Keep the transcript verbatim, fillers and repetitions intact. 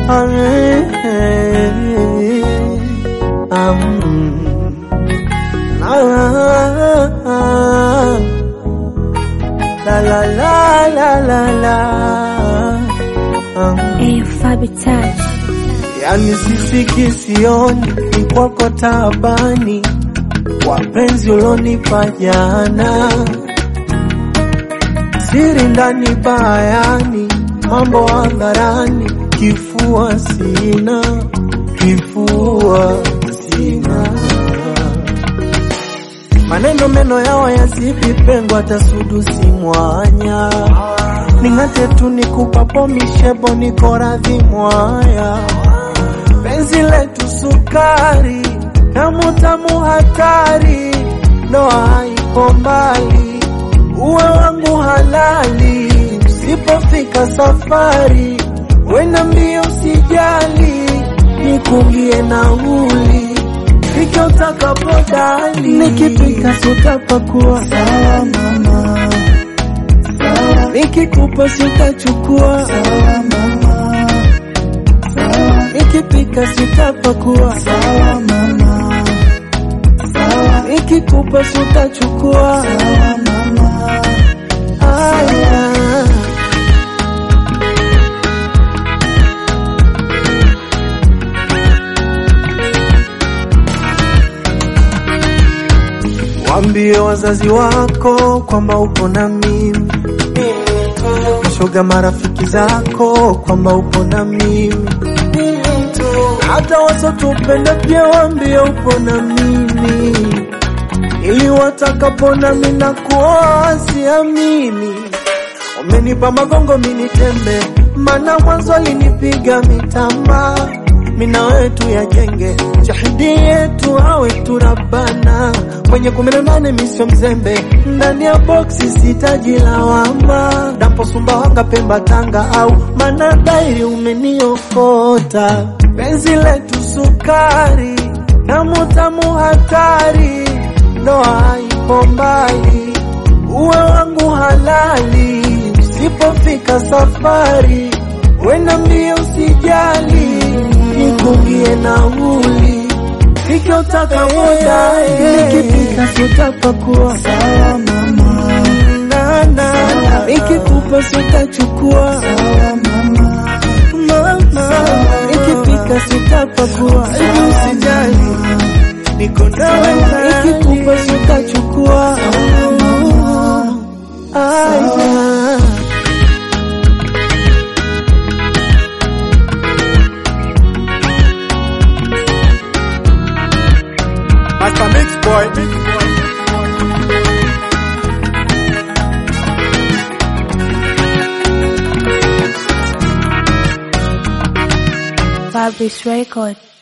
La la la la la la. Hey, Fabi Touch. Yani sisiki sioni ni kwako tabani, wapenzi ulonipa jana, siri ndani bayani, mambo hadharani, kifua sina, kifua sina. Maneno meno yao yasipi pengo atasudu si mwanya, ningate tu nikupapo mishebo niko radhi mwaya. Penzi letu sukari, tamu tamu hatari, ndoa haiko mbali, uwe wangu halali. Usipofika safari, wenda mbio usijali, nikungie nauli, fika utakapodali. Nikipika sutapakua, sawa mama, sawa. Nikikupa sutachukua, sawa mama, sawa. Nikipika sutapakua, sawa mama, sawa. Nikikupa sutachukua, sawa mama, aya. Waambie wazazi wako kwamba upo na mimi, shoga marafiki zako kwamba upo na mimi, hata wasotupenda pia waambie upo na mimi, ili watakapona mimi na kuoa siamini. Umenipa magongo mimi tembe, maana mwanzo alinipiga mitamba. Mina wetu ya jenge, shahidi yetu awe turabana. Mwenye kumena nane misio mzembe, ndani ya boxi sitaji lawama. Dampo sumba wanga Pemba Tanga au mana dairi umeniokota. Penzi letu sukari, tamu tamu hatari, ndoa haiko mbali, uwe wangu halali. Usipofika safari, wenda mbio usijali, nikungie nauli, fika utakapodai. Nikipika sutapakua, sawa mama, na na. Nikikupa sutachukua, sawa mama, mama. Nikipika sutapakua, usijali, niko nawe. Nikikupa sutachukua, sawa mama, aya. Master Mix Boy. Fabri's record.